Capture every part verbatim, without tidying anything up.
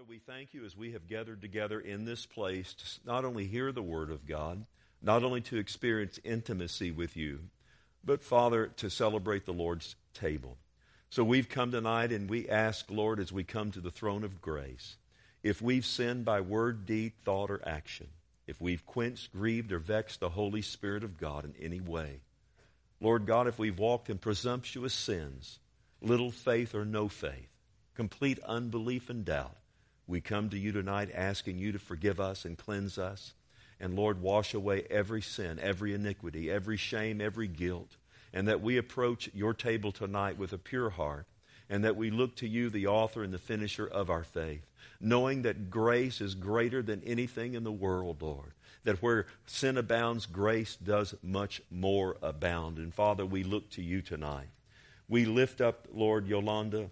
we thank you as we have gathered together in this place to not only hear the Word of God, not only to experience intimacy with you, but, Father, to celebrate the Lord's table. So we've come tonight and we ask, Lord, as we come to the throne of grace, if we've sinned by word, deed, thought, or action, if we've quenched, grieved, or vexed the Holy Spirit of God in any way, Lord God, if we've walked in presumptuous sins, little faith or no faith, complete unbelief and doubt, we come to you tonight asking you to forgive us and cleanse us. And Lord, wash away every sin, every iniquity, every shame, every guilt. And that we approach your table tonight with a pure heart. And that we look to you, the author and the finisher of our faith. Knowing that grace is greater than anything in the world, Lord. That where sin abounds, grace does much more abound. And Father, we look to you tonight. We lift up, Lord, Yolanda.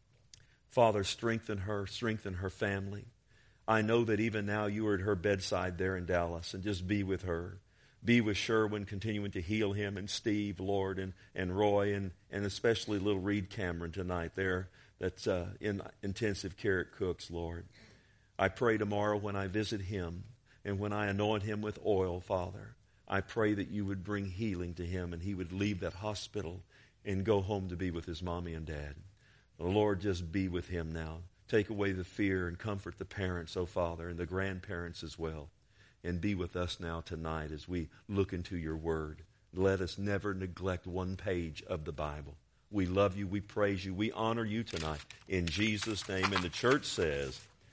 Father, strengthen her, strengthen her family. I know that even now you are at her bedside there in Dallas, and just be with her. Be with Sherwin, continuing to heal him, and Steve, Lord, and, and Roy, and, and especially little Reed Cameron tonight there that's uh, in intensive care at Cook's, Lord. I pray tomorrow when I visit him and when I anoint him with oil, Father, I pray that you would bring healing to him and he would leave that hospital and go home to be with his mommy and dad. The Lord, just be with him now. Take away the fear and comfort the parents, oh Father, and the grandparents as well. And be with us now tonight as we look into your word. Let us never neglect one page of the Bible. We love you, we praise you, we honor you tonight. In Jesus' name. And the church says,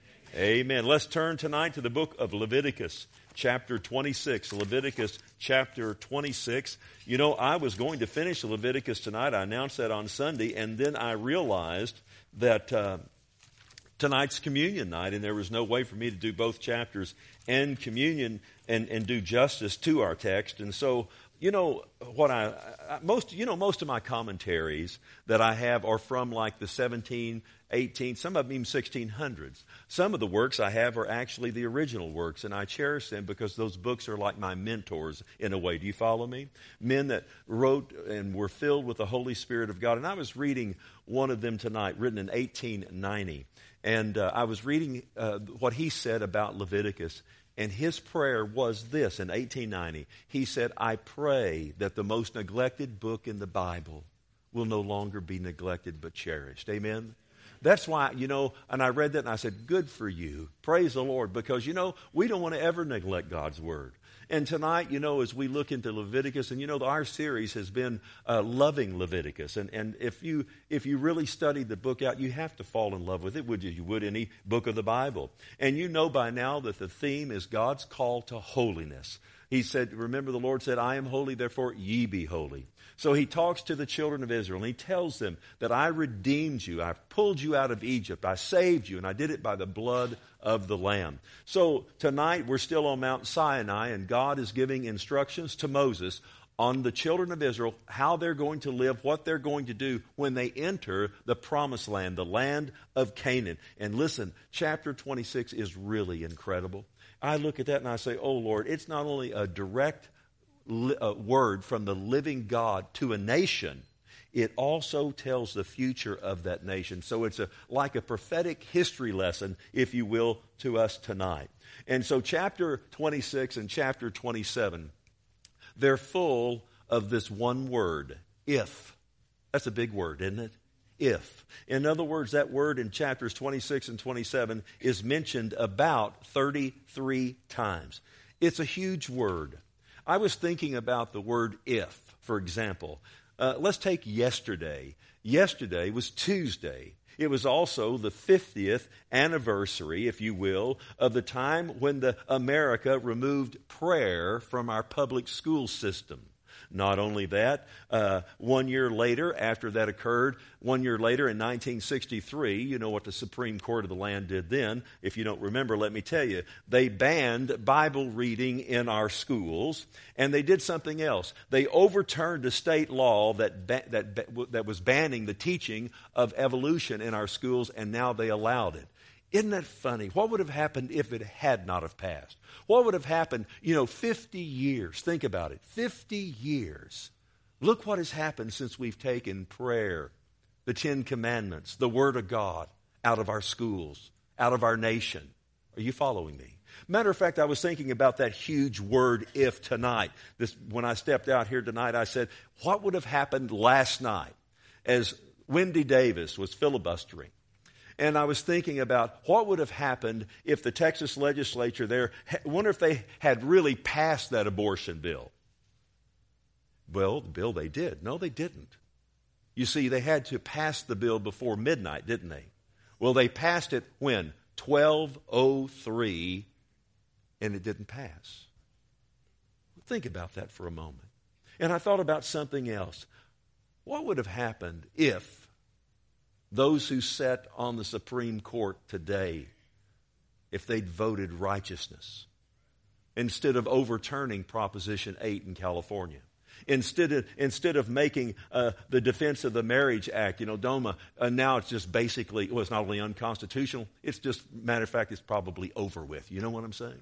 amen. Let's turn tonight to the book of Leviticus, chapter twenty-six. Leviticus chapter twenty-six. You know, I was going to finish Leviticus tonight. I announced that on Sunday, and then I realized that uh, tonight's communion night, and there was no way for me to do both chapters and communion and, and do justice to our text. And so, you know, what I, I most you know most of my commentaries that I have are from like the seventeen, eighteen, some of them even sixteen hundreds. Some of the works I have are actually the original works, and I cherish them because those books are like my mentors in a way. Do you follow me? Men that wrote and were filled with the Holy Spirit of God. And I was reading one of them tonight, written in eighteen ninety. And uh, I was reading uh, what he said about Leviticus. And his prayer was this in eighteen ninety. He said, I pray that the most neglected book in the Bible will no longer be neglected but cherished. Amen? That's why, you know, and I read that and I said, good for you. Praise the Lord. Because, you know, we don't want to ever neglect God's word. And tonight, you know, as we look into Leviticus, and you know, our series has been uh, loving Leviticus. And and if you if you really study the book out, you have to fall in love with it, would you? You would any book of the Bible. And you know by now that the theme is God's call to holiness. He said, remember the Lord said, I am holy, therefore ye be holy. So he talks to the children of Israel, and he tells them that I redeemed you. I pulled you out of Egypt. I saved you, and I did it by the blood of the Lamb. So tonight we're still on Mount Sinai, and God is giving instructions to Moses on the children of Israel, how they're going to live, what they're going to do when they enter the promised land, the land of Canaan. And listen, chapter twenty-six is really incredible. I look at that and I say, oh Lord, it's not only a direct li- uh, word from the living God to a nation, it also tells the future of that nation. So it's a, like a prophetic history lesson, if you will, to us tonight. And so chapter twenty-six and chapter twenty-seven, they're full of this one word, if. That's a big word, isn't it? If. In other words, that word in chapters twenty-six and twenty-seven is mentioned about thirty-three times. It's a huge word. I was thinking about the word if, for example. Uh, let's take yesterday. Yesterday was Tuesday. It was also the fiftieth anniversary, if you will, of the time when the America removed prayer from our public school system. Not only that, uh, one year later, after that occurred, one year later in nineteen sixty-three, you know what the Supreme Court of the land did then. If you don't remember, let me tell you. They banned Bible reading in our schools, and they did something else. They overturned a state law that ba- that ba- that was banning the teaching of evolution in our schools, and now they allowed it. Isn't that funny? What would have happened if it had not have passed? What would have happened, you know, fifty years? Think about it. fifty years. Look what has happened since we've taken prayer, the Ten Commandments, the Word of God out of our schools, out of our nation. Are you following me? Matter of fact, I was thinking about that huge word if tonight. This, when I stepped out here tonight, I said, what would have happened last night as Wendy Davis was filibustering? And I was thinking about what would have happened if the Texas legislature there, I wonder if they had really passed that abortion bill. Well, the bill they did. No, they didn't. You see, they had to pass the bill before midnight, didn't they? Well, they passed it when? twelve oh three, and it didn't pass. Think about that for a moment. And I thought about something else. What would have happened if those who sat on the Supreme Court today, if they'd voted righteousness instead of overturning Proposition eight in California? Instead of, instead of making uh, the Defense of the Marriage Act, you know, DOMA, uh, now it's just basically, well, it's not only unconstitutional, it's just, matter of fact, it's probably over with. You know what I'm saying?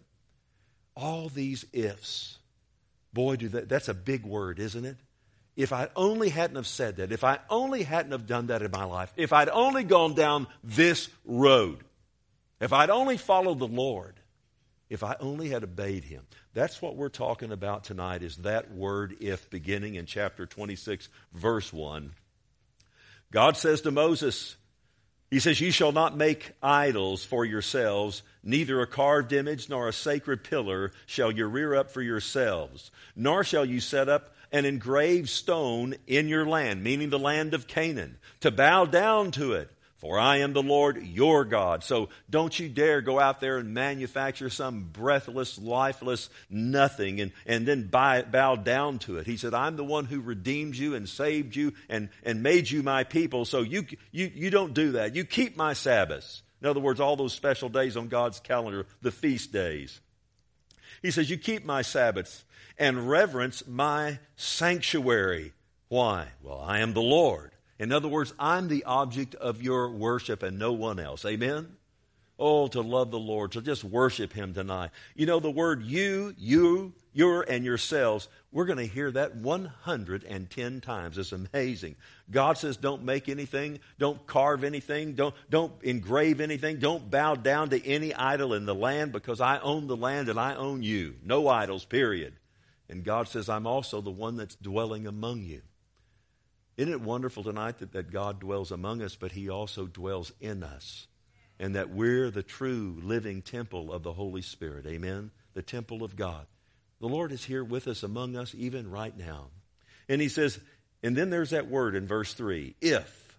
All these ifs. Boy, do that, that's a big word, isn't it? If I only hadn't have said that, if I only hadn't have done that in my life, if I'd only gone down this road, if I'd only followed the Lord, if I only had obeyed him. That's what we're talking about tonight, is that word if, beginning in chapter twenty-six, verse one. God says to Moses, he says, "You shall not make idols for yourselves, neither a carved image nor a sacred pillar shall you rear up for yourselves, nor shall you set up an engraved stone in your land," meaning the land of Canaan, "to bow down to it. For I am the Lord your God." So don't you dare go out there and manufacture some breathless, lifeless nothing and, and then buy, bow down to it. He said, I'm the one who redeemed you and saved you and, and made you my people. So you, you, you don't do that. You keep my Sabbaths. In other words, all those special days on God's calendar, the feast days. He says, you keep my Sabbaths and reverence my sanctuary. Why? Well, I am the Lord. In other words, I'm the object of your worship and no one else. Amen? Oh, to love the Lord, to just worship him tonight. You know, the word you, you, your, and yourselves, we're going to hear that one hundred ten times. It's amazing. God says don't make anything, don't carve anything, don't, don't engrave anything, don't bow down to any idol in the land, because I own the land and I own you. No idols, period. And God says I'm also the one that's dwelling among you. Isn't it wonderful tonight that, that God dwells among us, but he also dwells in us, and that we're the true living temple of the Holy Spirit. Amen? The temple of God. The Lord is here with us, among us, even right now. And he says, and then there's that word in verse three, if.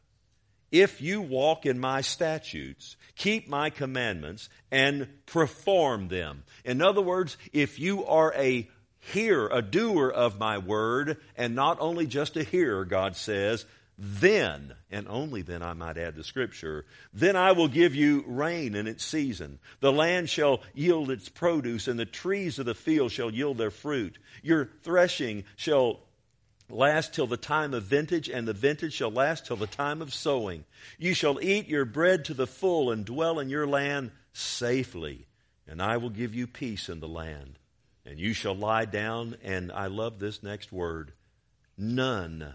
If you walk in my statutes, keep my commandments, and perform them. In other words, if you are a hear, a doer of my word, and not only just a hearer, God says, then, and only then I might add the scripture, then I will give you rain in its season. The land shall yield its produce, and the trees of the field shall yield their fruit. Your threshing shall last till the time of vintage, and the vintage shall last till the time of sowing. You shall eat your bread to the full, and dwell in your land safely, and I will give you peace in the land. And you shall lie down, and I love this next word, none,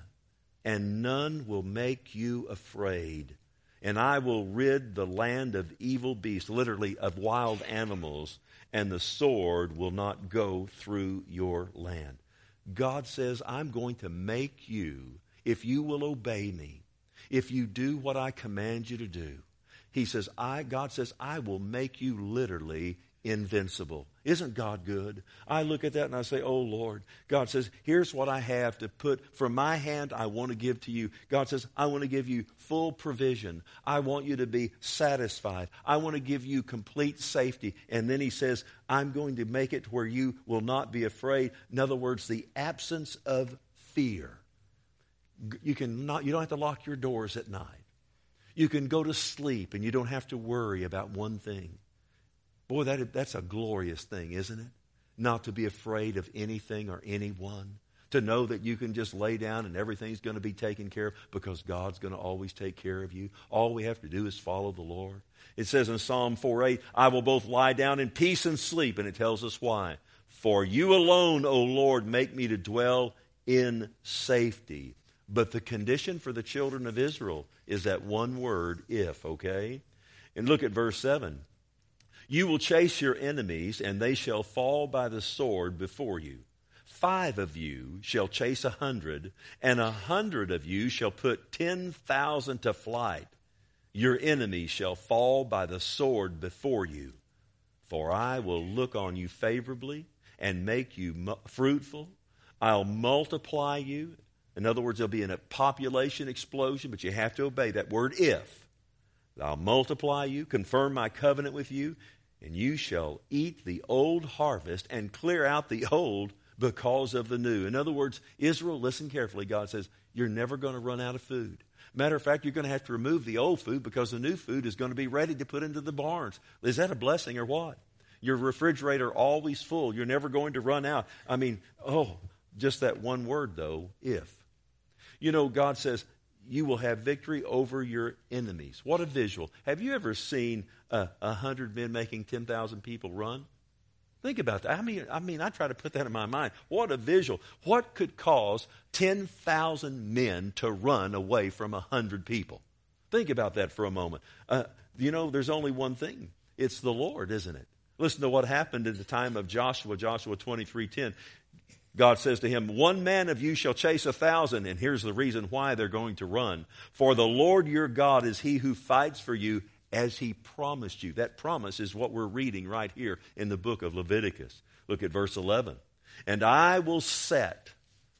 and none will make you afraid. And I will rid the land of evil beasts, literally of wild animals, and the sword will not go through your land. God says, I'm going to make you, if you will obey me, if you do what I command you to do. He says, I, God says, I will make you literally invincible. Isn't God good? I look at that and I say, oh Lord. God says, here's what I have to put from my hand. I want to give to you. God says, I want to give you full provision. I want you to be satisfied. I want to give you complete safety. And then he says, I'm going to make it where you will not be afraid. In other words, the absence of fear. You can not, you don't have to lock your doors at night. You can go to sleep and you don't have to worry about one thing. Boy, that, that's a glorious thing, isn't it? Not to be afraid of anything or anyone. To know that you can just lay down and everything's going to be taken care of because God's going to always take care of you. All we have to do is follow the Lord. It says in Psalm four eight, I will both lie down in peace and sleep. And it tells us why. For you alone, O Lord, make me to dwell in safety. But the condition for the children of Israel is that one word, if, okay? And look at verse seven. You will chase your enemies, and they shall fall by the sword before you. Five of you shall chase a hundred, and a hundred of you shall put ten thousand to flight. Your enemies shall fall by the sword before you. For I will look on you favorably and make you mu- fruitful. I'll multiply you. In other words, there'll be a population explosion, but you have to obey that word if. I'll multiply you, confirm my covenant with you, and you shall eat the old harvest and clear out the old because of the new. In other words, Israel, listen carefully. God says, you're never going to run out of food. Matter of fact, you're going to have to remove the old food because the new food is going to be ready to put into the barns. Is that a blessing or what? Your refrigerator always full. You're never going to run out. I mean, oh, just that one word though, if. You know, God says, you will have victory over your enemies. What a visual. Have you ever seen a, a hundred men making ten thousand people run? Think about that. I mean, I mean, I try to put that in my mind. What a visual. What could cause ten thousand men to run away from a hundred people? Think about that for a moment. Uh, you know, there's only one thing. It's the Lord, isn't it? Listen to what happened at the time of Joshua, Joshua twenty-three ten. God says to him, one man of you shall chase a thousand. And here's the reason why they're going to run. For the Lord your God is he who fights for you as he promised you. That promise is what we're reading right here in the book of Leviticus. Look at verse eleven. And I will set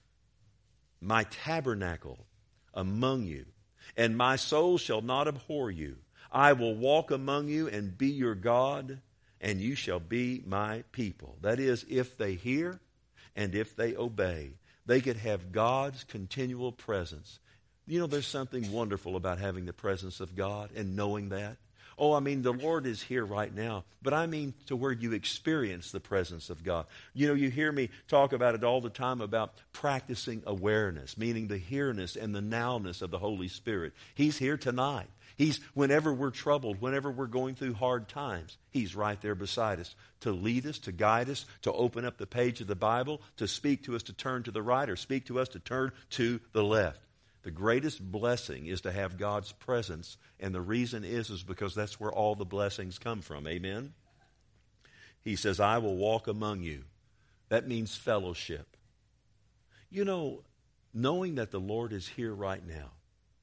my tabernacle among you, and my soul shall not abhor you. I will walk among you and be your God, and you shall be my people. That is, if they hear and if they obey, they could have God's continual presence. You know, there's something wonderful about having the presence of God and knowing that. Oh, I mean, the Lord is here right now, but I mean to where you experience the presence of God. You know, you hear me talk about it all the time about practicing awareness, meaning the here-ness and the now-ness of the Holy Spirit. He's here tonight. He's, whenever we're troubled, whenever we're going through hard times, He's right there beside us to lead us, to guide us, to open up the page of the Bible, to speak to us to turn to the right or speak to us to turn to the left. The greatest blessing is to have God's presence, and the reason is, is because that's where all the blessings come from. Amen? He says, I will walk among you. That means fellowship. You know, knowing that the Lord is here right now,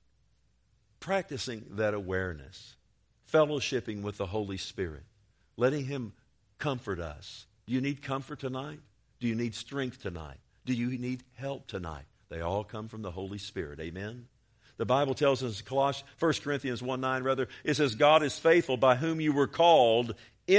practicing that awareness, fellowshipping with the Holy Spirit, letting Him comfort us. Do you need comfort tonight? Do you need strength tonight? Do you need help tonight? They all come from the Holy Spirit. Amen? The Bible tells us in Colossians, First Corinthians one nine, rather, it says, God is faithful, by whom you were called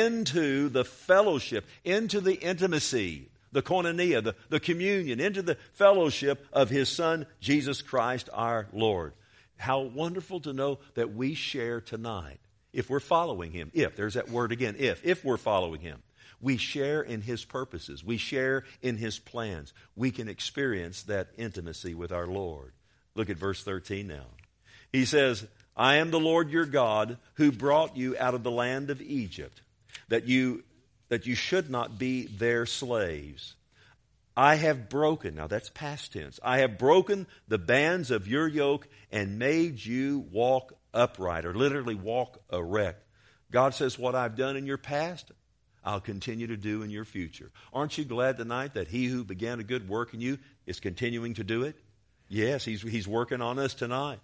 into the fellowship, into the intimacy, the koinonia, the, the communion, into the fellowship of His Son, Jesus Christ our Lord. How wonderful to know that we share tonight, if we're following Him, if, there's that word again, if, if we're following Him. We share in His purposes. We share in His plans. We can experience that intimacy with our Lord. Look at verse thirteen now. He says, I am the Lord your God who brought you out of the land of Egypt, that you, that you should not be their slaves. I have broken, now that's past tense, I have broken the bands of your yoke and made you walk upright, or literally walk erect. God says, what I've done in your past, I'll continue to do in your future. Aren't you glad tonight that He who began a good work in you is continuing to do it? Yes, He's, he's working on us tonight.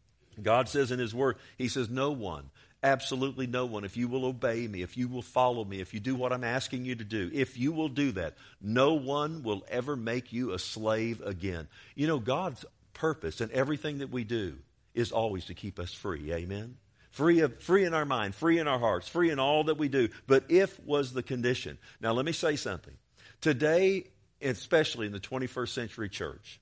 God says in His Word, He says, no one, absolutely no one, if you will obey me, if you will follow me, if you do what I'm asking you to do, if you will do that, no one will ever make you a slave again. You know, God's purpose in everything that we do is always to keep us free. Amen? Free of, free in our mind, free in our hearts, free in all that we do. But if was the condition. Now let me say something. Today, especially in the twenty-first century church,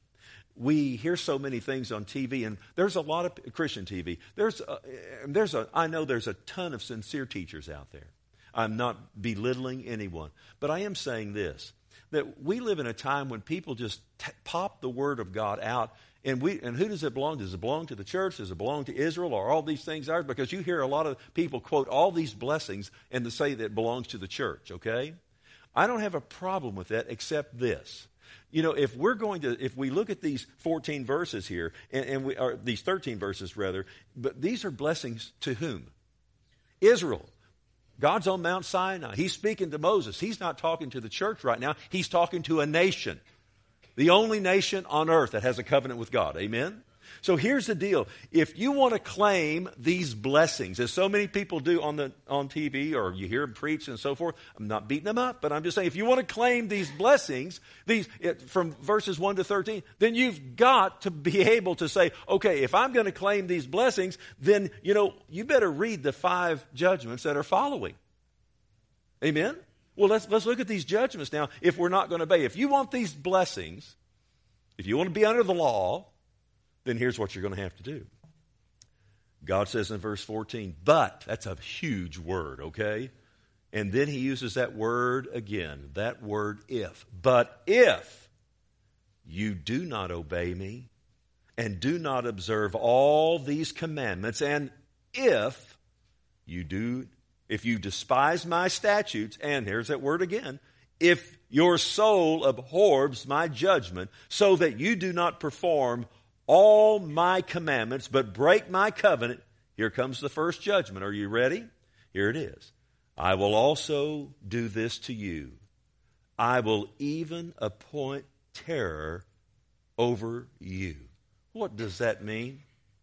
we hear so many things on T V, and there's a lot of Christian T V. There's a, there's a, I know there's a ton of sincere teachers out there. I'm not belittling anyone, but I am saying this, that we live in a time when people just t- pop the Word of God out. And we and who does it belong to? Does it belong to the church? Does it belong to Israel? Or all these things are? Because you hear a lot of people quote all these blessings and to say that it belongs to the church, okay? I don't have a problem with that except this. You know, if we're going to, if we look at these fourteen verses here, and, and we, or these thirteen verses rather, but these are blessings to whom? Israel. God's on Mount Sinai. He's speaking to Moses. He's not talking to the church right now. He's talking to a nation. The only nation on earth that has a covenant with God. Amen? So here's the deal. If you want to claim these blessings, as so many people do on the on T V or you hear them preach and so forth, I'm not beating them up, but I'm just saying if you want to claim these blessings, these it, from verses one to thirteen, then you've got to be able to say, okay, if I'm going to claim these blessings, then, you know, you better read the five judgments that are following. Amen? Well, let's, let's look at these judgments now if we're not going to obey. If you want these blessings, if you want to be under the law, then here's what you're going to have to do. God says in verse fourteen, but, that's a huge word, okay? And then he uses that word again, that word if. But if you do not obey me and do not observe all these commandments, and if you do, if you despise my statutes, and here's that word again, if your soul abhors my judgment, so that you do not perform all my commandments, but break my covenant, here comes the first judgment. Are you ready? Here it is. I will also do this to you. I will even appoint terror over you. What does that mean?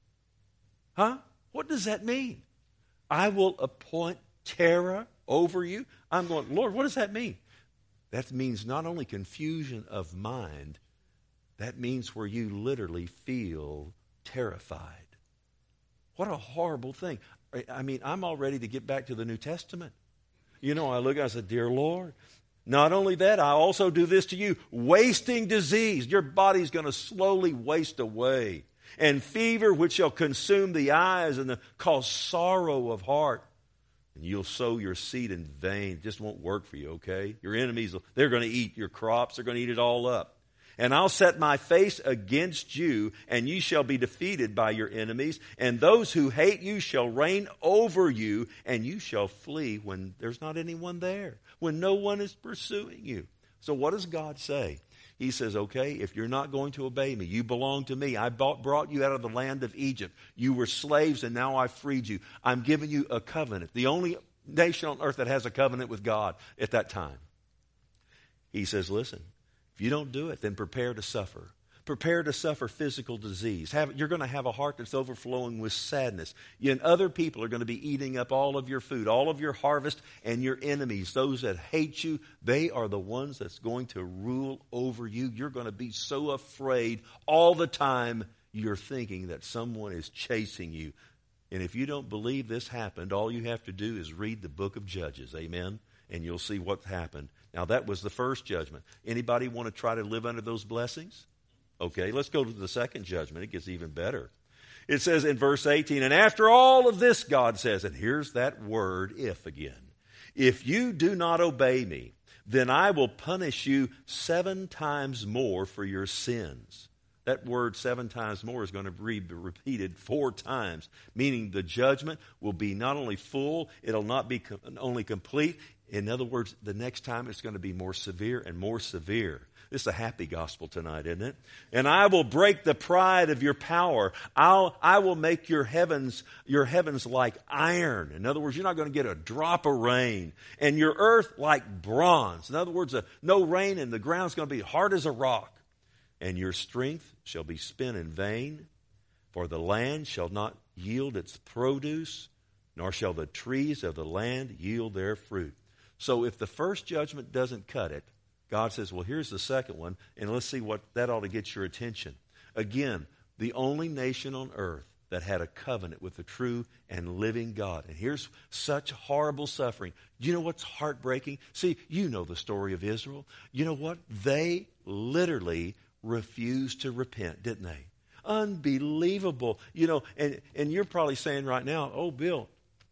Huh? What does that mean? I will appoint terror over you. I'm going, Lord, what does that mean? That means not only confusion of mind, that means where you literally feel terrified. What a horrible thing. I mean, I'm all ready to get back to the New Testament. You know, I look and I said, dear Lord, not only that, I also do this to you. Wasting disease. Your body's going to slowly waste away. And fever which shall consume the eyes and the, cause sorrow of heart. And you'll sow your seed in vain. It just won't work for you, okay? Your enemies, they're going to eat your crops. They're going to eat it all up. And I'll set my face against you, and you shall be defeated by your enemies. And those who hate you shall reign over you, and you shall flee when there's not anyone there, when no one is pursuing you. So what does God say? He says, okay, if you're not going to obey me, you belong to me. I bought, brought you out of the land of Egypt. You were slaves, and now I've freed you. I'm giving you a covenant, the only nation on earth that has a covenant with God at that time. He says, listen. If you don't do it, then prepare to suffer. Prepare to suffer physical disease. Have, you're going to have a heart that's overflowing with sadness. You and other people are going to be eating up all of your food, all of your harvest, and your enemies, those that hate you, they are the ones that's going to rule over you. You're going to be so afraid all the time you're thinking that someone is chasing you. And if you don't believe this happened, all you have to do is read the book of Judges. Amen? And you'll see what happened. Now, that was the first judgment. Anybody want to try to live under those blessings? Okay, let's go to the second judgment. It gets even better. It says in verse eighteen, and after all of this, God says, and here's that word, if again. If you do not obey me, then I will punish you seven times more for your sins. That word seven times more is going to be repeated four times, meaning the judgment will be not only full, it'll not be com- only complete. In other words, the next time it's going to be more severe and more severe. This is a happy gospel tonight, isn't it? And I will break the pride of your power. I'll, I will make your heavens, your heavens like iron. In other words, you're not going to get a drop of rain. And your earth like bronze. In other words, uh, no rain and the ground's going to be hard as a rock. And your strength shall be spent in vain, for the land shall not yield its produce, nor shall the trees of the land yield their fruit. So if the first judgment doesn't cut it, God says, well, here's the second one, and let's see what that ought to get your attention. Again, the only nation on earth that had a covenant with the true and living God. And here's such horrible suffering. You know what's heartbreaking? See, you know the story of Israel. You know what? They literally refused to repent, didn't they? Unbelievable. You know, and, and you're probably saying right now, oh, Bill,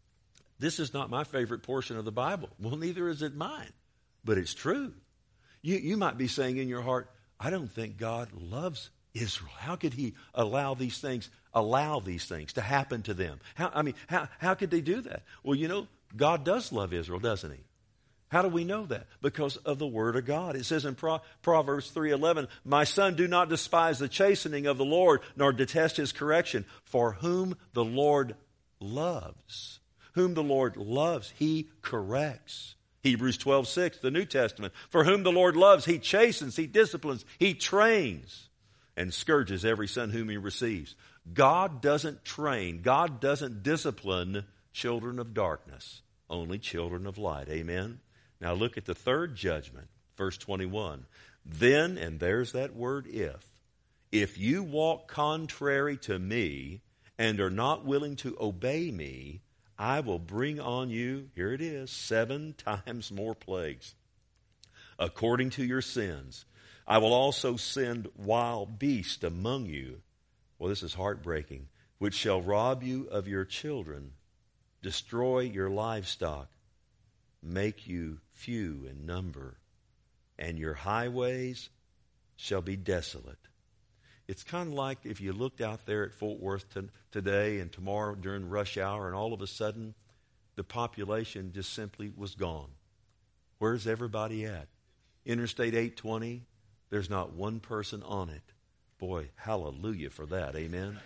this is not my favorite portion of the Bible. Well, neither is it mine. But it's true. You, you might be saying in your heart, I don't think God loves Israel. How could he allow these things, allow these things to happen to them? How, I mean, how, how could they do that? Well, you know, God does love Israel, doesn't he? How do we know that? Because of the Word of God. It says in Pro- Proverbs three eleven, my son, do not despise the chastening of the Lord, nor detest his correction. For whom the Lord loves. Whom the Lord loves, He corrects. Hebrews twelve six, the New Testament. For whom the Lord loves, He chastens, He disciplines, He trains, and scourges every son whom He receives. God doesn't train, God doesn't discipline children of darkness, only children of light. Amen? Now look at the third judgment, verse twenty-one. Then, and there's that word if, if you walk contrary to me and are not willing to obey me, I will bring on you, here it is, seven times more plagues, according to your sins. I will also send wild beasts among you. Well, this is heartbreaking. Which shall rob you of your children, destroy your livestock, make you few in number, and your highways shall be desolate. It's kind of like if you looked out there at Fort Worth t- today and tomorrow during rush hour, and all of a sudden the population just simply was gone. Where's everybody at? Interstate eight twenty, there's not one person on it. Boy, hallelujah for that, amen?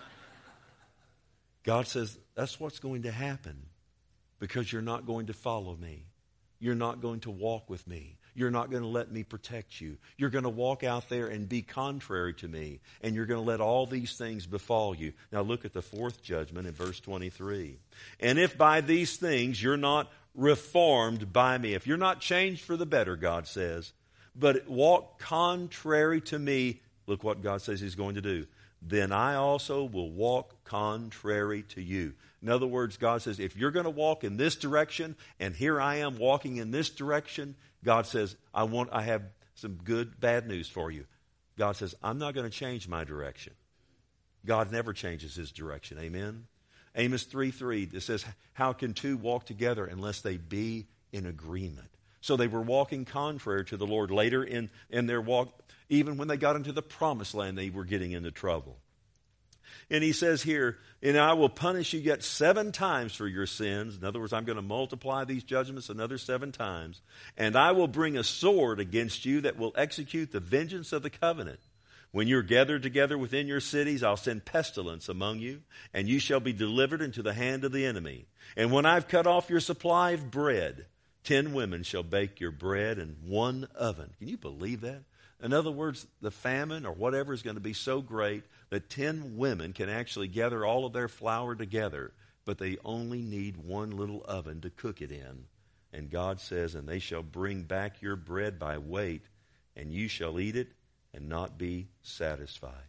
God says that's what's going to happen because you're not going to follow me. You're not going to walk with me. You're not going to let me protect you. You're going to walk out there and be contrary to me, and you're going to let all these things befall you. Now look at the fourth judgment in verse twenty-three. And if by these things you're not reformed by me, if you're not changed for the better, God says, but walk contrary to me, look what God says He's going to do. Then I also will walk contrary to you. In other words, God says, if you're going to walk in this direction, and here I am walking in this direction, God says, I want, I have some good, bad news for you. God says, I'm not going to change my direction. God never changes His direction. Amen? Amos three three, it says, how can two walk together unless they be in agreement? So they were walking contrary to the Lord. Later in, in their walk, even when they got into the promised land, they were getting into trouble. And He says here, and I will punish you yet seven times for your sins. In other words, I'm going to multiply these judgments another seven times. And I will bring a sword against you that will execute the vengeance of the covenant. When you're gathered together within your cities, I'll send pestilence among you, and you shall be delivered into the hand of the enemy. And when I've cut off your supply of bread, ten women shall bake your bread in one oven. Can you believe that? In other words, the famine or whatever is going to be so great that ten women can actually gather all of their flour together, but they only need one little oven to cook it in. And God says, and they shall bring back your bread by weight, and you shall eat it and not be satisfied.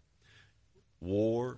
War,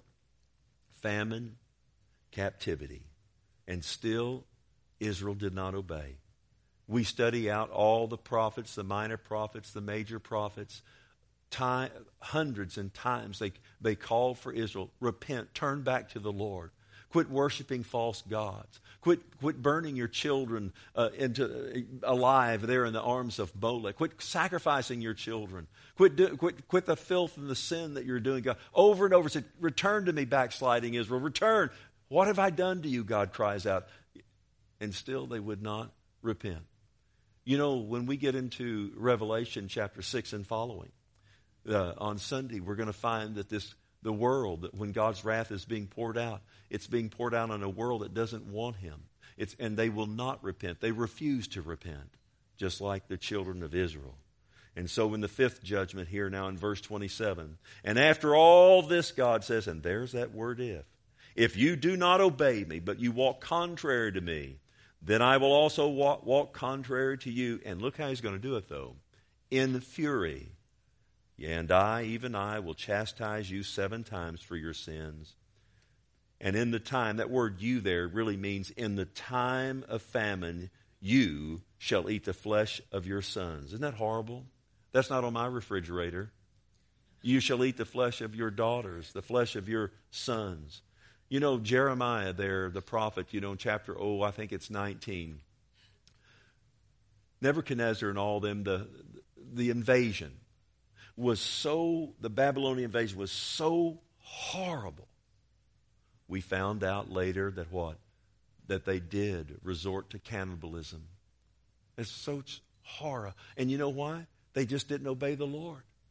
famine, captivity. And still, Israel did not obey. We study out all the prophets, the minor prophets, the major prophets. Time, hundreds and times they, they called for Israel, repent, turn back to the Lord. Quit worshiping false gods. Quit, quit burning your children uh, into uh, alive there in the arms of Molech. Quit sacrificing your children. Quit, do, quit, quit the filth and the sin that you're doing. God, over and over said, return to me, backsliding Israel. Return. What have I done to you? God cries out. And still they would not repent. You know, when we get into Revelation chapter six and following, uh, on Sunday, we're going to find that this, the world, that when God's wrath is being poured out, it's being poured out on a world that doesn't want Him. It's, and they will not repent. They refuse to repent, just like the children of Israel. And so in the fifth judgment here now in verse twenty-seven, and after all this, God says, and there's that word if, if you do not obey me, but you walk contrary to me, then I will also walk, walk contrary to you. And look how He's going to do it, though. In fury. And I, even I, will chastise you seven times for your sins. And in the time, that word you there really means in the time of famine, you shall eat the flesh of your sons. Isn't that horrible? That's not on my refrigerator. You shall eat the flesh of your daughters, the flesh of your sons. You know, Jeremiah there, the prophet, you know, in chapter, oh, I think it's nineteen. Nebuchadnezzar and all them, the, the invasion was so, the Babylonian invasion was so horrible. We found out later that what? That they did resort to cannibalism. It's such horror. And you know why? They just didn't obey the Lord.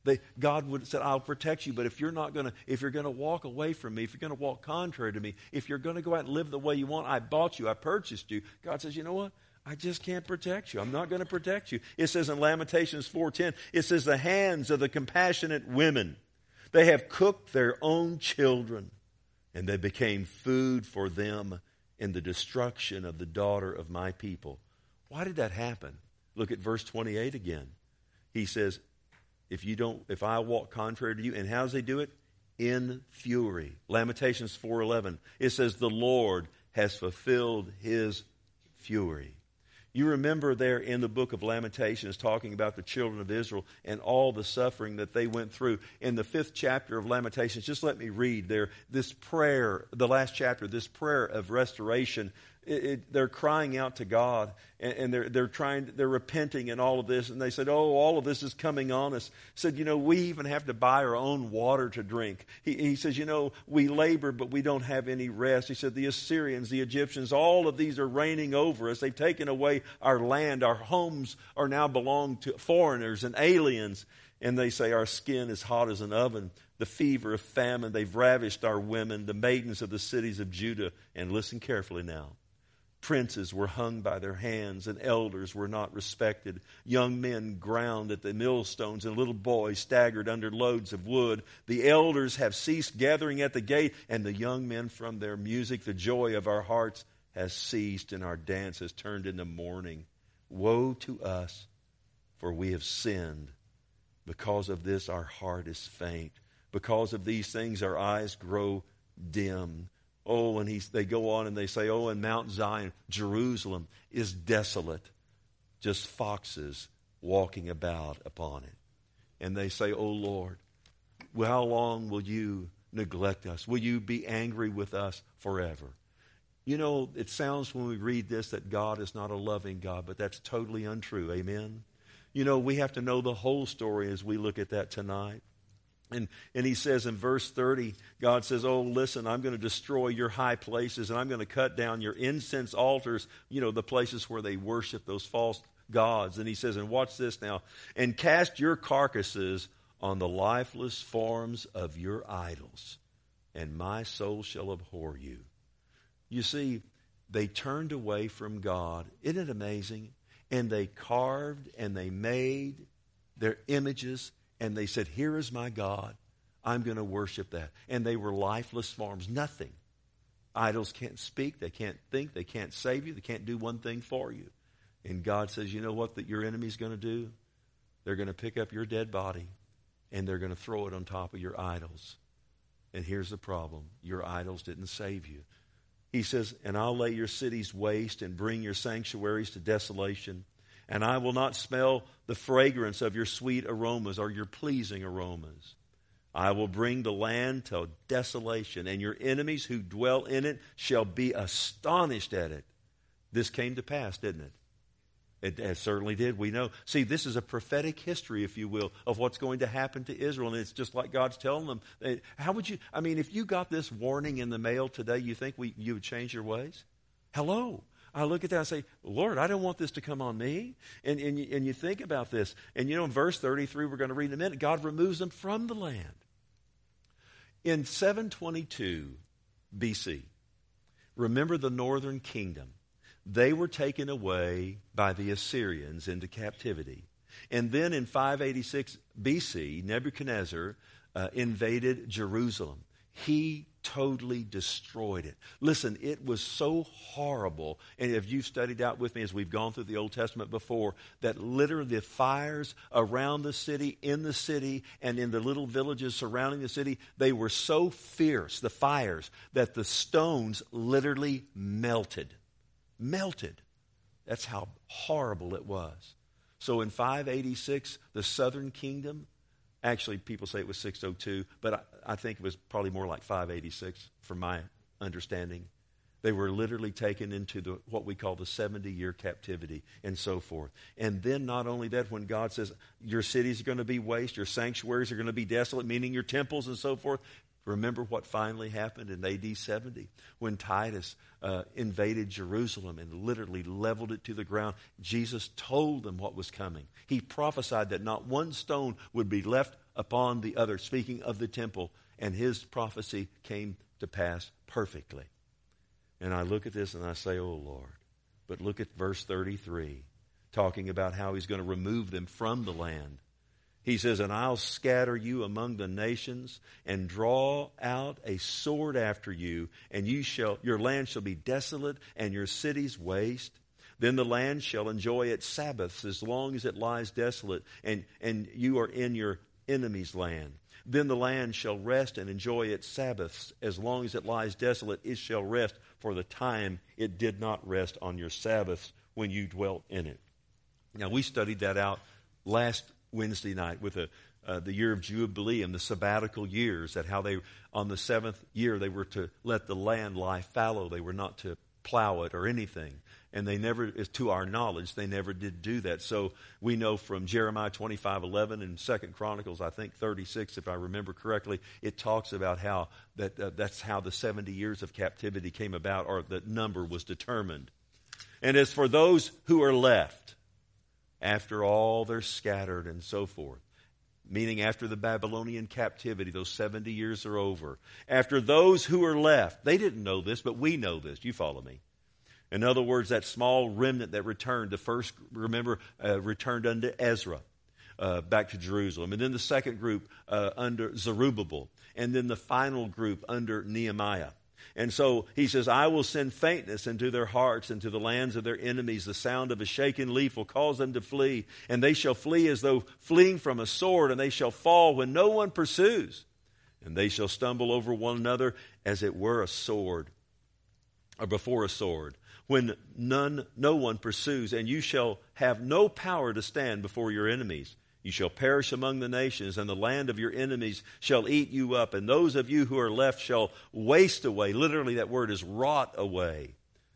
They, God would have said, I'll protect you, but if you're not going to, if you're going to walk away from me, if you're going to walk contrary to me, if you're going to go out and live the way you want, I bought you, I purchased you. God says, you know what? I just can't protect you. I'm not going to protect you. It says in Lamentations four ten, it says, the hands of the compassionate women, they have cooked their own children, and they became food for them in the destruction of the daughter of my people. Why did that happen? Look at verse twenty-eight again. He says, if you don't, if I walk contrary to you, and how does he do it? In fury. Lamentations four eleven. It says, the Lord has fulfilled his fury. You remember there in the book of Lamentations talking about the children of Israel and all the suffering that they went through. In the fifth chapter of Lamentations, just let me read there, this prayer, the last chapter, this prayer of restoration. It, it, they're crying out to God, and, and they're they're trying, they're repenting and all of this. And they said, "Oh, all of this is coming on us." Said, "You know, we even have to buy our own water to drink." He, he says, "You know, we labor, but we don't have any rest." He said, "The Assyrians, the Egyptians, all of these are reigning over us. They've taken away our land. Our homes are now belong to foreigners and aliens." And they say, "Our skin is hot as an oven. The fever of famine, they've ravished our women, the maidens of the cities of Judah." And listen carefully now. Princes were hung by their hands, and elders were not respected. Young men ground at the millstones, and little boys staggered under loads of wood. The elders have ceased gathering at the gate, and the young men from their music. The joy of our hearts has ceased, and our dance has turned into mourning. Woe to us, for we have sinned. Because of this, our heart is faint. Because of these things, our eyes grow dim. Oh, and he, they go on and they say, "Oh, and Mount Zion, Jerusalem, is desolate, just foxes walking about upon it." And they say, "Oh, Lord, well, how long will you neglect us? Will you be angry with us forever?" You know, it sounds when we read this that God is not a loving God, but that's totally untrue. Amen? You know, we have to know the whole story as we look at that tonight. And, and he says in verse thirty, God says, "Oh, listen, I'm going to destroy your high places, and I'm going to cut down your incense altars," you know, the places where they worship those false gods. And he says, and watch this now, "and cast your carcasses on the lifeless forms of your idols, and my soul shall abhor you." You see, they turned away from God. Isn't it amazing? And they carved and they made their images, and they said, "Here is my God. I'm going to worship that." And they were lifeless forms, nothing. Idols can't speak, they can't think, they can't save you, they can't do one thing for you. And God says, you know what that your enemy's going to do? They're going to pick up your dead body, and they're going to throw it on top of your idols. And here's the problem. Your idols didn't save you. He says, "And I'll lay your cities waste and bring your sanctuaries to desolation. And I will not smell the fragrance of your sweet aromas or your pleasing aromas. I will bring the land to desolation, and your enemies who dwell in it shall be astonished at it." This came to pass, didn't it? It, it certainly did. We know. See, this is a prophetic history, if you will, of what's going to happen to Israel. And it's just like God's telling them. How would you, I mean, if you got this warning in the mail today, you think we, you would change your ways? Hello. I look at that and say, "Lord, I don't want this to come on me." And, and, you, and you think about this. And you know, in verse thirty-three, we're going to read in a minute, God removes them from the land. In seven twenty-two B C, remember the northern kingdom. They were taken away by the Assyrians into captivity. And then in five eighty-six B C, Nebuchadnezzar uh, invaded Jerusalem. He totally destroyed it. Listen, it was so horrible. And if you've studied out with me as we've gone through the Old Testament before, that literally the fires around the city, in the city, and in the little villages surrounding the city, they were so fierce, the fires, that the stones literally melted. Melted. That's how horrible it was. So in five eighty-six, the southern kingdom, actually, people say it was six oh two, but I, I think it was probably more like five eighty-six from my understanding. They were literally taken into the what we call the seventy-year captivity and so forth. And then not only that, when God says your cities are going to be waste, your sanctuaries are going to be desolate, meaning your temples and so forth, remember what finally happened in A D seventy when Titus uh, invaded Jerusalem and literally leveled it to the ground. Jesus told them what was coming. He prophesied that not one stone would be left upon the other, speaking of the temple, and his prophecy came to pass perfectly. And I look at this and I say, oh Lord. But look at verse thirty-three, talking about how he's going to remove them from the land. He says, and I'll scatter you among the nations and draw out a sword after you, and you shall, your land shall be desolate and your cities waste. Then the land shall enjoy its Sabbaths as long as it lies desolate, and, and you are in your enemy's land. Then the land shall rest and enjoy its Sabbaths as long as it lies desolate. It shall rest for the time it did not rest on your Sabbaths when you dwelt in it. Now, we studied that out last Wednesday night with a, uh, the year of Jubilee and the sabbatical years, that how they, on the seventh year, they were to let the land lie fallow. They were not to plow it or anything. And they never, to our knowledge, they never did do that. So we know from Jeremiah twenty-five eleven and Second Chronicles, I think thirty-six, if I remember correctly, it talks about how that uh, that's how the seventy years of captivity came about, or the number was determined. And as for those who are left, after all they're scattered and so forth, meaning after the Babylonian captivity, those seventy years are over. After those who are left, they didn't know this, but we know this. You follow me? In other words, that small remnant that returned, the first, remember, uh, returned unto Ezra, uh, back to Jerusalem. And then the second group uh, under Zerubbabel. And then the final group under Nehemiah. And so he says, I will send faintness into their hearts, into the lands of their enemies. The sound of a shaken leaf will cause them to flee. And they shall flee as though fleeing from a sword, and they shall fall when no one pursues. And they shall stumble over one another as it were a sword, or before a sword, when none, no one pursues. And you shall have no power to stand before your enemies. You shall perish among the nations, and the land of your enemies shall eat you up. And those of you who are left shall waste away. Literally, that word is rot away.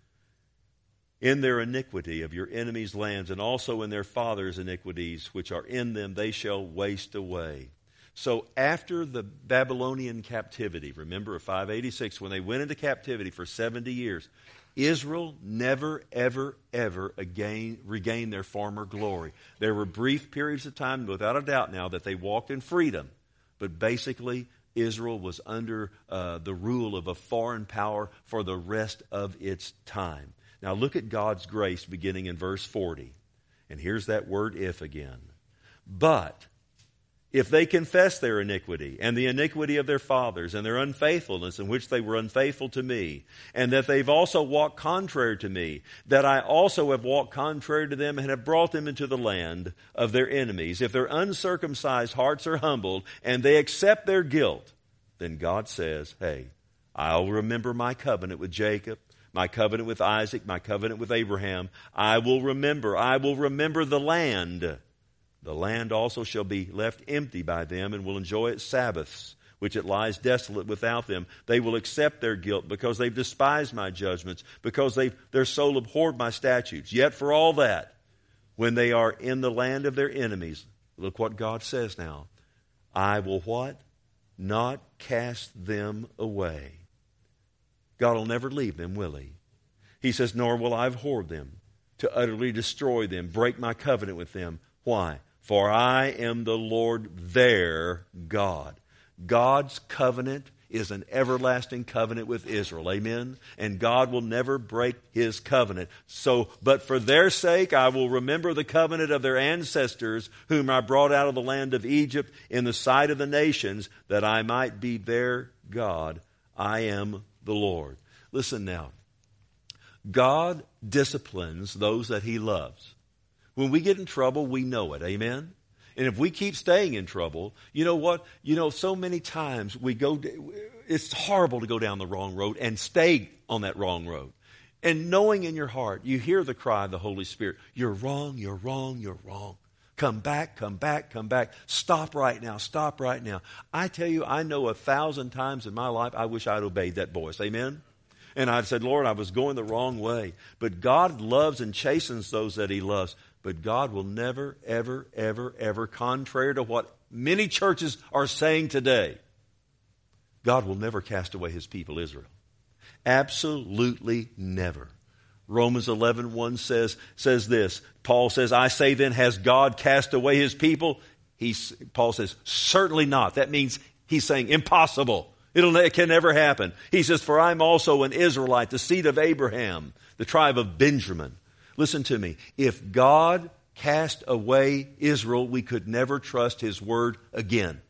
In their iniquity of your enemies' lands, and also in their fathers' iniquities, which are in them, they shall waste away. So after the Babylonian captivity, remember of five eighty-six, when they went into captivity for seventy years, Israel never, ever, ever again regained their former glory. There were brief periods of time, without a doubt now, that they walked in freedom. But basically, Israel was under uh, the rule of a foreign power for the rest of its time. Now look at God's grace beginning in verse forty. And here's that word if again. But if they confess their iniquity and the iniquity of their fathers and their unfaithfulness in which they were unfaithful to me, and that they've also walked contrary to me, that I also have walked contrary to them and have brought them into the land of their enemies, if their uncircumcised hearts are humbled and they accept their guilt, then God says, hey, I'll remember my covenant with Jacob, my covenant with Isaac, my covenant with Abraham. I will remember, I will remember the land. The land also shall be left empty by them and will enjoy its Sabbaths, which it lies desolate without them. They will accept their guilt because they've despised my judgments, because they've, their soul abhorred my statutes. Yet for all that, when they are in the land of their enemies, look what God says now. I will what? Not cast them away. God will never leave them, will He? He says, nor will I abhor them, to utterly destroy them, break my covenant with them. Why? For I am the Lord their God. God's covenant is an everlasting covenant with Israel. Amen? And God will never break His covenant. So, but for their sake, I will remember the covenant of their ancestors, whom I brought out of the land of Egypt in the sight of the nations, that I might be their God. I am the Lord. Listen now. God disciplines those that He loves. When we get in trouble, we know it. Amen? And if we keep staying in trouble, you know what? You know, so many times we go, it's horrible to go down the wrong road and stay on that wrong road. And knowing in your heart, you hear the cry of the Holy Spirit, you're wrong, you're wrong, you're wrong. Come back, come back, come back. Stop right now, stop right now. I tell you, I know a thousand times in my life, I wish I'd obeyed that voice. Amen? And I said, Lord, I was going the wrong way. But God loves and chastens those that He loves. But God will never, ever, ever, ever, contrary to what many churches are saying today, God will never cast away His people, Israel. Absolutely never. Romans eleven one says, says this. Paul says, I say then, has God cast away His people? He's, Paul says, certainly not. That means he's saying impossible. It'll, it can never happen. He says, for I'm also an Israelite, the seed of Abraham, the tribe of Benjamin. Listen to me. If God cast away Israel, we could never trust his word again.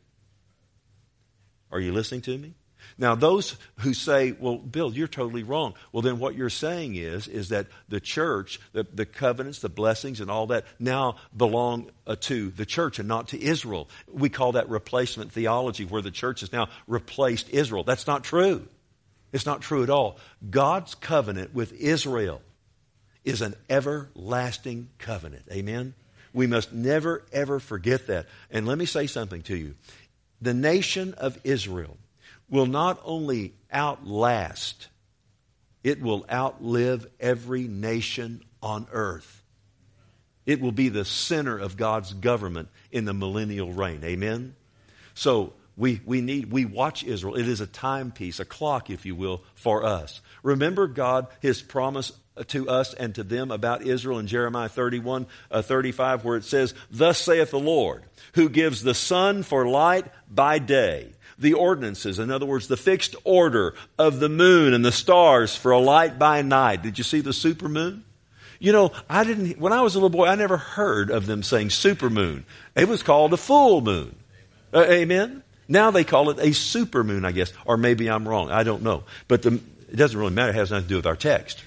Are you listening to me? Now, those who say, well, Bill, you're totally wrong. Well, then what you're saying is, is that the church, the, the covenants, the blessings, and all that now belong uh, to the church and not to Israel. We call that replacement theology, where the church has now replaced Israel. That's not true. It's not true at all. God's covenant with Israel is an everlasting covenant. Amen? We must never, ever forget that. And let me say something to you. The nation of Israel will not only outlast, it will outlive every nation on earth. It will be the center of God's government in the millennial reign. Amen? So we, we need, we watch Israel. It is a timepiece, a clock, if you will, for us. Remember God, his promise to us and to them about Israel in Jeremiah thirty-one, uh, thirty-five, where it says, thus saith the Lord, who gives the sun for light by day, the ordinances, in other words, the fixed order of the moon and the stars for a light by night. Did you see the supermoon? You know, I didn't, when I was a little boy, I never heard of them saying supermoon. It was called a full moon. Uh, amen? Now they call it a supermoon, I guess. Or maybe I'm wrong. I don't know. But the, it doesn't really matter. It has nothing to do with our text.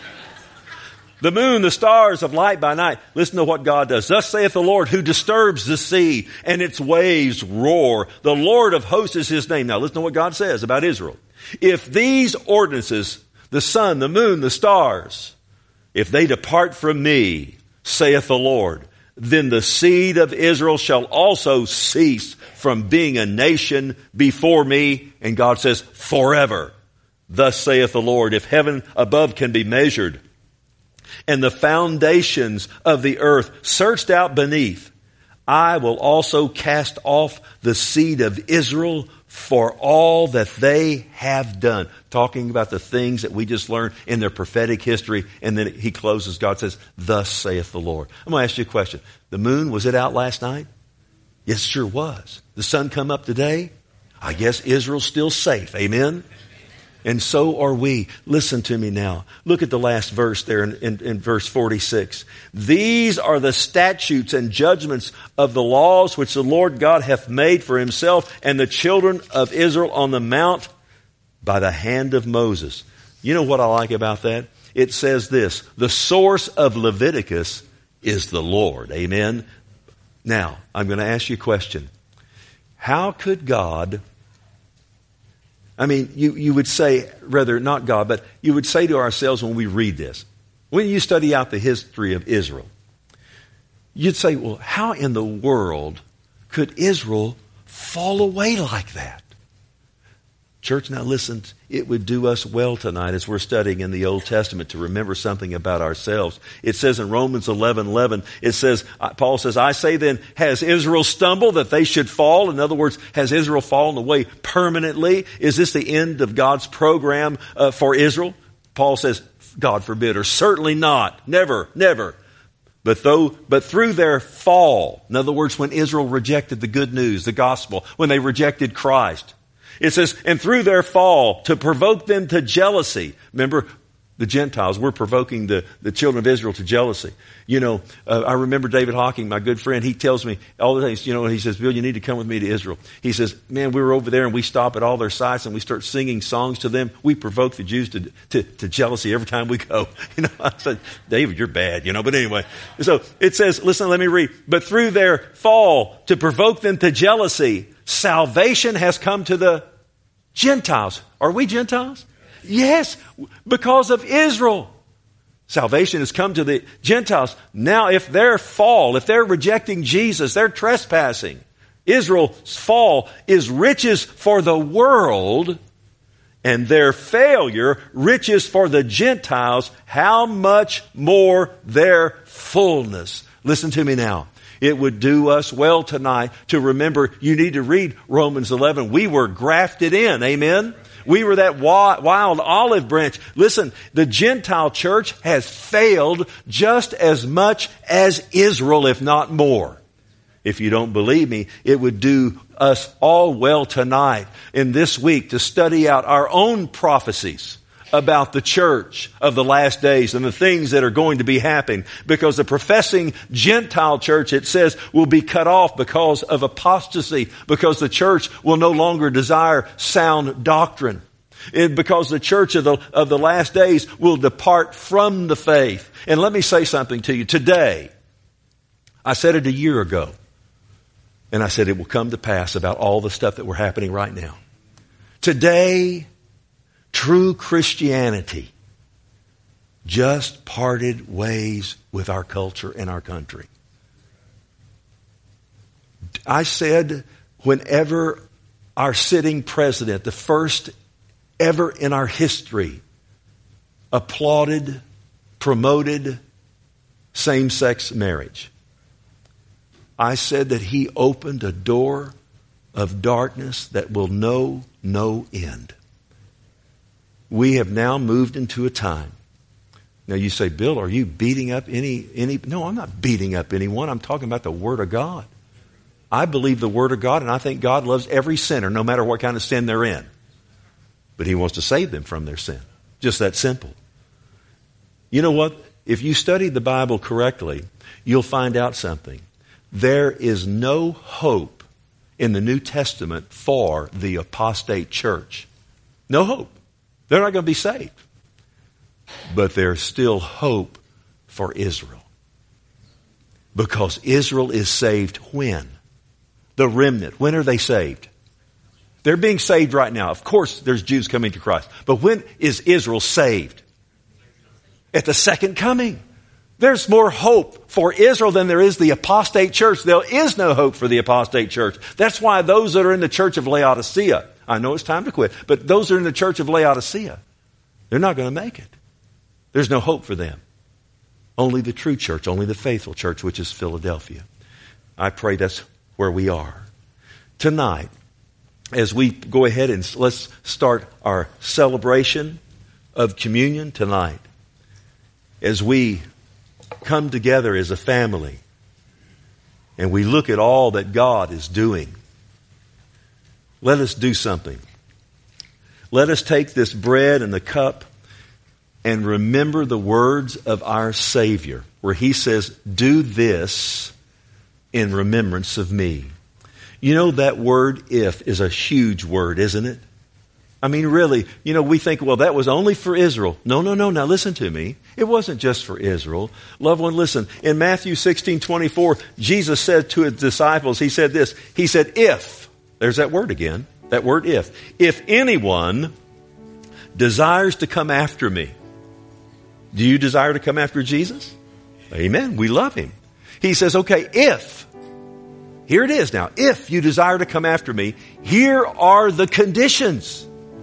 The moon, the stars of light by night. Listen to what God does. Thus saith the Lord, who disturbs the sea, and its waves roar. The Lord of hosts is his name. Now listen to what God says about Israel. If these ordinances, the sun, the moon, the stars, if they depart from me, saith the Lord, then the seed of Israel shall also cease from being a nation before me. And God says, forever. Thus saith the Lord, if heaven above can be measured, and the foundations of the earth searched out beneath, I will also cast off the seed of Israel for all that they have done. Talking about the things that we just learned in their prophetic history. And then he closes, God says, thus saith the Lord. I'm going to ask you a question. The moon, was it out last night? Yes, it sure was. The sun come up today? I guess Israel's still safe. Amen? And so are we. Listen to me now. Look at the last verse there in, in, in verse forty-six. These are the statutes and judgments of the laws which the Lord God hath made for himself and the children of Israel on the mount by the hand of Moses. You know what I like about that? It says this, the source of Leviticus is the Lord. Amen? Now, I'm going to ask you a question. How could God... I mean, you, you would say, rather not God, but you would say to ourselves when we read this, when you study out the history of Israel, you'd say, well, how in the world could Israel fall away like that? Church, now listen, it would do us well tonight as we're studying in the Old Testament to remember something about ourselves. It says in Romans eleven eleven, it says, Paul says, I say then, has Israel stumbled that they should fall? In other words, has Israel fallen away permanently? Is this the end of God's program uh, for Israel? Paul says, God forbid, or certainly not. Never, never. But though, but through their fall, in other words, when Israel rejected the good news, the gospel, when they rejected Christ, it says, and through their fall, to provoke them to jealousy. Remember, the Gentiles, we're provoking the, the children of Israel to jealousy. You know, uh, I remember David Hawking, my good friend, he tells me all the things, you know, and he says, Bill, you need to come with me to Israel. He says, man, we were over there and we stop at all their sites and we start singing songs to them. We provoke the Jews to, to, to jealousy every time we go. You know, I said, David, you're bad, you know, but anyway. So it says, listen, let me read. But through their fall, to provoke them to jealousy, salvation has come to the Gentiles. Are we Gentiles? Yes, because of Israel. Salvation has come to the Gentiles. Now, if their fall, if they're rejecting Jesus, they're trespassing. Israel's fall is riches for the world, and their failure, riches for the Gentiles. How much more their fullness? Listen to me now. It would do us well tonight to remember you need to read Romans eleven. We were grafted in. Amen? We were that wild olive branch. Listen, the Gentile church has failed just as much as Israel, if not more. If you don't believe me, it would do us all well tonight in this week to study out our own prophecies about the church of the last days and the things that are going to be happening. Because the professing Gentile church, it says, will be cut off because of apostasy, because the church will no longer desire sound doctrine. It, because the church of the, of the last days will depart from the faith. And let me say something to you. Today, I said it a year ago, and I said it will come to pass about all the stuff that we're happening right now. Today, true Christianity just parted ways with our culture and our country. I said whenever our sitting president, the first ever in our history, applauded, promoted same-sex marriage, I said that he opened a door of darkness that will know no end. We have now moved into a time. Now you say, Bill, are you beating up any, any? No, I'm not beating up anyone. I'm talking about the Word of God. I believe the Word of God, and I think God loves every sinner, no matter what kind of sin they're in. But He wants to save them from their sin. Just that simple. You know what? If you study the Bible correctly, you'll find out something. There is no hope in the New Testament for the apostate church. No hope. They're not going to be saved. But there's still hope for Israel. Because Israel is saved when? The remnant. When are they saved? They're being saved right now. Of course, there's Jews coming to Christ. But when is Israel saved? At the second coming. There's more hope for Israel than there is the apostate church. There is no hope for the apostate church. That's why those that are in the church of Laodicea, I know it's time to quit, but those that are in the church of Laodicea, they're not going to make it. There's no hope for them. Only the true church, only the faithful church, which is Philadelphia. I pray that's where we are. Tonight, as we go ahead and let's start our celebration of communion tonight, as we come together as a family and we look at all that God is doing, let us do something. Let us take this bread and the cup and remember the words of our Savior, where He says, do this in remembrance of me. You know, that word if is a huge word, isn't it? I mean, really, you know, we think, well, that was only for Israel. No, no, no. Now listen to me. It wasn't just for Israel. Loved one, listen. In Matthew sixteen twenty-four, Jesus said to His disciples, He said this. He said, if, there's that word again, that word if. If anyone desires to come after me. Do you desire to come after Jesus? Amen. We love Him. He says, okay, if, here it is now, if you desire to come after me, here are the conditions.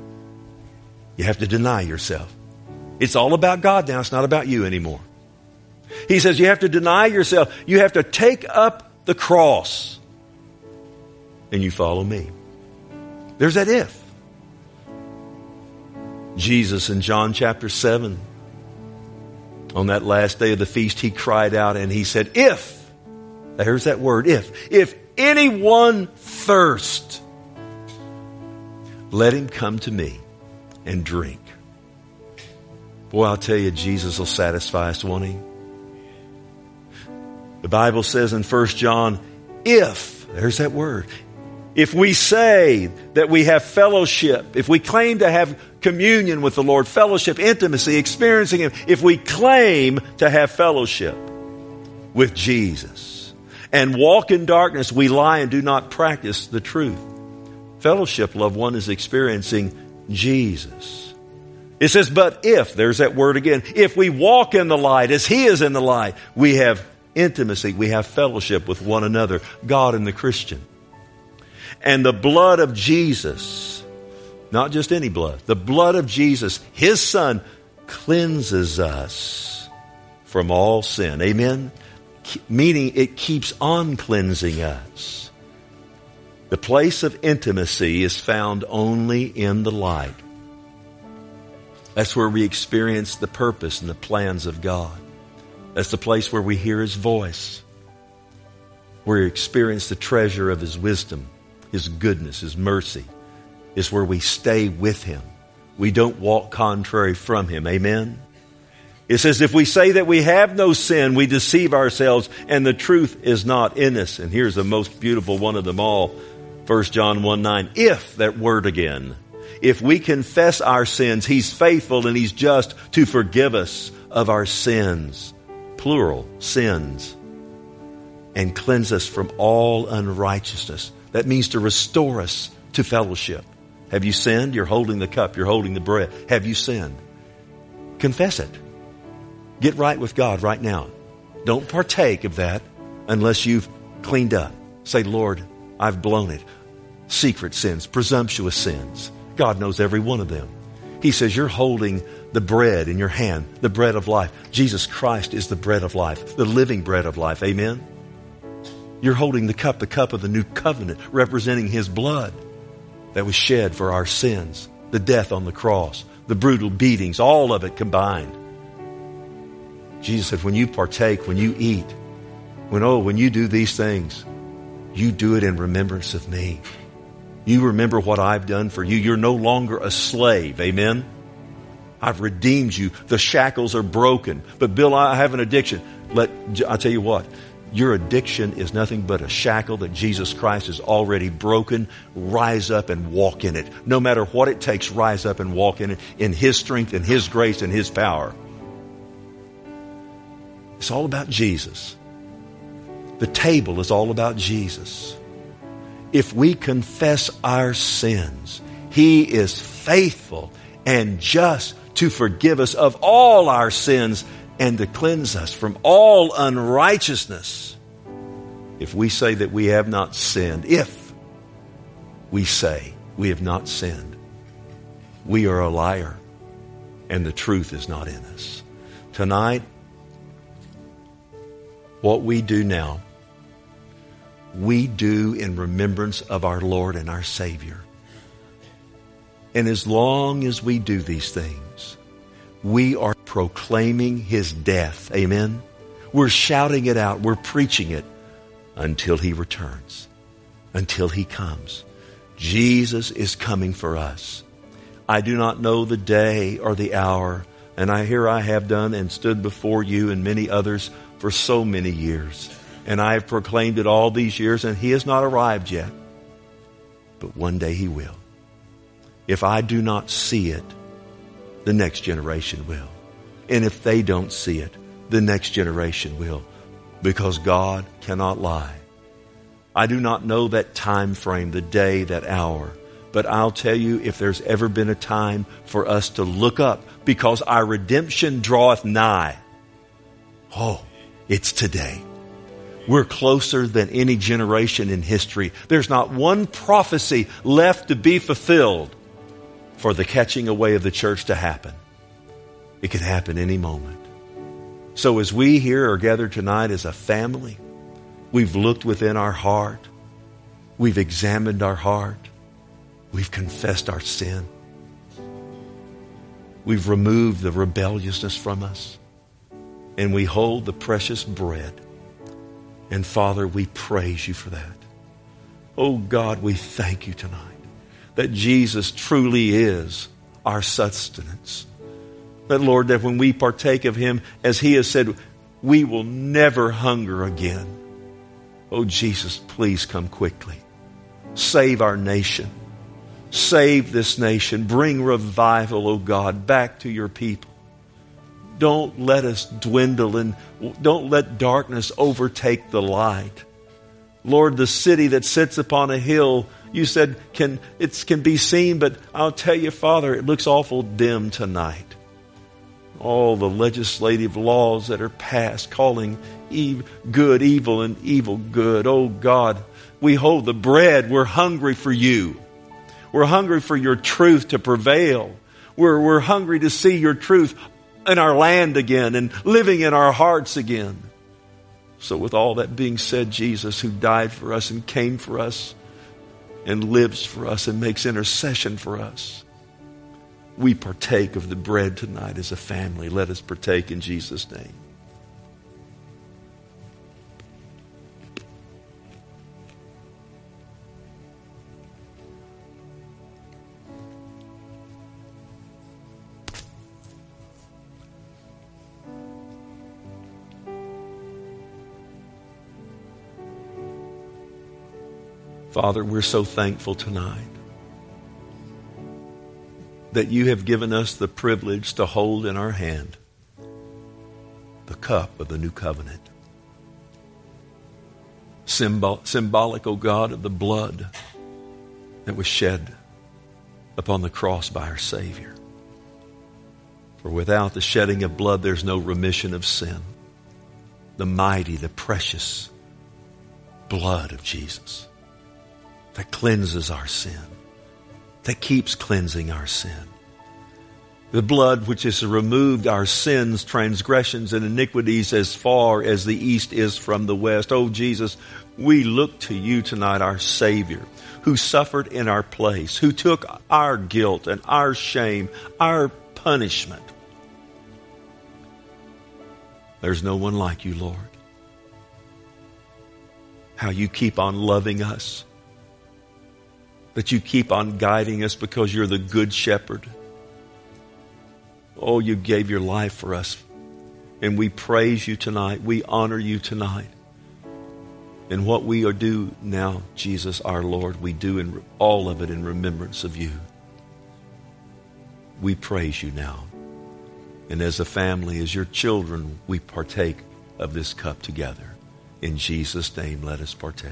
You have to deny yourself. It's all about God now. It's not about you anymore. He says you have to deny yourself. You have to take up the cross. And you follow me. There's that if. Jesus in John chapter seven, on that last day of the feast, He cried out and He said, if, there's that word, if, if anyone thirst, let him come to me and drink. Boy, I'll tell you, Jesus will satisfy us, won't He? The Bible says in First John, if, there's that word, if we say that we have fellowship, if we claim to have communion with the Lord, fellowship, intimacy, experiencing Him, if we claim to have fellowship with Jesus and walk in darkness, we lie and do not practice the truth. Fellowship, loved one, is experiencing Jesus. It says, but if, there's that word again, if we walk in the light as He is in the light, we have intimacy, we have fellowship with one another, God and the Christian. And the blood of Jesus, not just any blood, the blood of Jesus, His Son, cleanses us from all sin. Amen? Meaning it keeps on cleansing us. The place of intimacy is found only in the light. That's where we experience the purpose and the plans of God. That's the place where we hear His voice. where we experience the treasure of His wisdom, His goodness, His mercy, is where we stay with Him. We don't walk contrary from Him. Amen? It says, if we say that we have no sin, we deceive ourselves, and the truth is not in us. And here's the most beautiful one of them all, First John one nine. If, that word again, if we confess our sins, He's faithful and He's just to forgive us of our sins, plural, sins, and cleanse us from all unrighteousness. That means to restore us to fellowship. Have you sinned? You're holding the cup. You're holding the bread. Have you sinned? Confess it. Get right with God right now. Don't partake of that unless you've cleaned up. Say, Lord, I've blown it. Secret sins, presumptuous sins. God knows every one of them. He says you're holding the bread in your hand, the bread of life. Jesus Christ is the bread of life, the living bread of life. Amen? You're holding the cup, the cup of the new covenant, representing His blood that was shed for our sins, the death on the cross, the brutal beatings, all of it combined. Jesus said, when you partake, when you eat, when, oh, when you do these things, you do it in remembrance of me. You remember what I've done for you. You're no longer a slave. Amen? I've redeemed you. The shackles are broken. But Bill, I have an addiction. Let, I'll tell you what. Your addiction is nothing but a shackle that Jesus Christ has already broken. Rise up and walk in it. No matter what it takes, rise up and walk in it in His strength and His grace and His power. It's all about Jesus. The table is all about Jesus. If we confess our sins, He is faithful and just to forgive us of all our sins and to cleanse us from all unrighteousness. If we say that we have not sinned, if we say we have not sinned, we are a liar and the truth is not in us. Tonight, what we do now, we do in remembrance of our Lord and our Savior. And as long as we do these things, we are proclaiming His death. Amen? We're shouting it out. We're preaching it until He returns, until He comes. Jesus is coming for us. I do not know the day or the hour, and I here I have done and stood before you and many others for so many years. And I have proclaimed it all these years, and He has not arrived yet. But one day He will. If I do not see it, the next generation will. And if they don't see it, the next generation will. Because God cannot lie. I do not know that time frame, the day, that hour. But I'll tell you, if there's ever been a time for us to look up, because our redemption draweth nigh. Oh, it's today. We're closer than any generation in history. There's not one prophecy left to be fulfilled for the catching away of the church to happen. It could happen any moment. So as we here are gathered tonight as a family, we've looked within our heart. We've examined our heart. We've confessed our sin. We've removed the rebelliousness from us. And we hold the precious bread. And Father, we praise You for that. Oh God, we thank You tonight that Jesus truly is our sustenance. That, Lord, that when we partake of Him, as He has said, we will never hunger again. Oh Jesus, please come quickly. Save our nation. Save this nation. Bring revival, oh God, back to Your people. Don't let us dwindle and don't let darkness overtake the light. Lord, the city that sits upon a hill, You said can it can be seen, but I'll tell you, Father, it looks awful dim tonight. All the legislative laws that are passed calling good evil and evil good. Oh God, we hold the bread. We're hungry for You. We're hungry for Your truth to prevail. We're, we're hungry to see Your truth in our land again and living in our hearts again. So with all that being said, Jesus, who died for us and came for us and lives for us and makes intercession for us, we partake of the bread tonight as a family. Let us partake in Jesus' name. Father, we're so thankful tonight that you have given us the privilege to hold in our hand the cup of the new covenant. Symbol, symbolic, O God, of the blood that was shed upon the cross by our Savior. For without the shedding of blood, there's no remission of sin. The mighty, the precious blood of Jesus that cleanses our sin, that keeps cleansing our sin. The blood which has removed our sins, transgressions, and iniquities as far as the east is from the west. Oh, Jesus, we look to you tonight, our Savior, who suffered in our place, who took our guilt and our shame, our punishment. There's no one like you, Lord. How you keep on loving us, that you keep on guiding us because you're the good shepherd. Oh, you gave your life for us. And we praise you tonight. We honor you tonight. And what we are do now, Jesus our Lord, we do in all of it in remembrance of you. We praise you now. And as a family, as your children, we partake of this cup together. In Jesus' name, let us partake.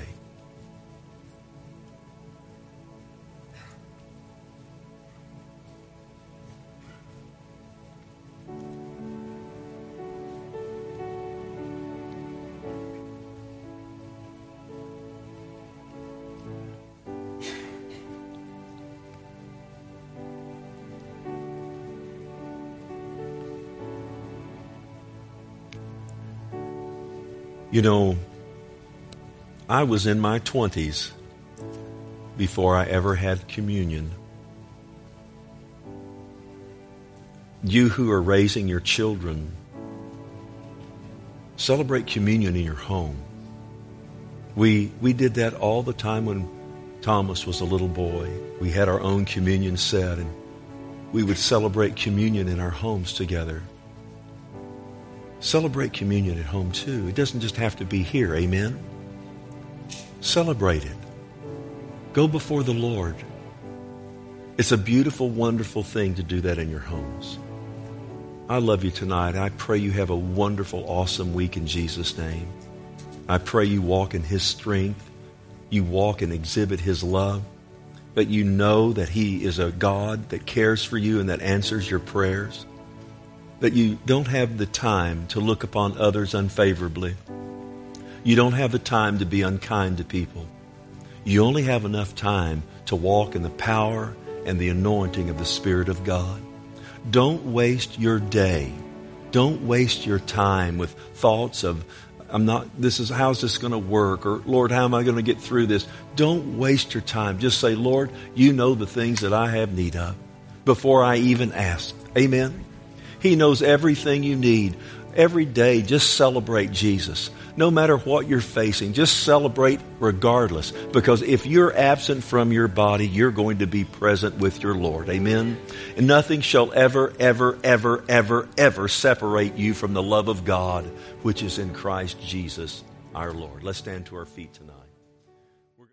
You know, I was in my twenties before I ever had communion. You who are raising your children, celebrate communion in your home. We, we did that all the time when Thomas was a little boy. We had our own communion set, and we would celebrate communion in our homes together. Celebrate communion at home too. It doesn't just have to be here, amen? Celebrate it. Go before the Lord. It's a beautiful, wonderful thing to do that in your homes. I love you tonight. I pray you have a wonderful, awesome week in Jesus' name. I pray you walk in His strength. You walk and exhibit His love. That you know that He is a God that cares for you and that answers your prayers. That you don't have the time to look upon others unfavorably. You don't have the time to be unkind to people. You only have enough time to walk in the power and the anointing of the Spirit of God. Don't waste your day. Don't waste your time with thoughts of, I'm not, this is, how's this going to work? Or, Lord, how am I going to get through this? Don't waste your time. Just say, Lord, you know the things that I have need of before I even ask. Amen? He knows everything you need. Every day, just celebrate Jesus. No matter what you're facing, just celebrate regardless. Because if you're absent from your body, you're going to be present with your Lord. Amen? And nothing shall ever, ever, ever, ever, ever separate you from the love of God, which is in Christ Jesus our Lord. Let's stand to our feet tonight.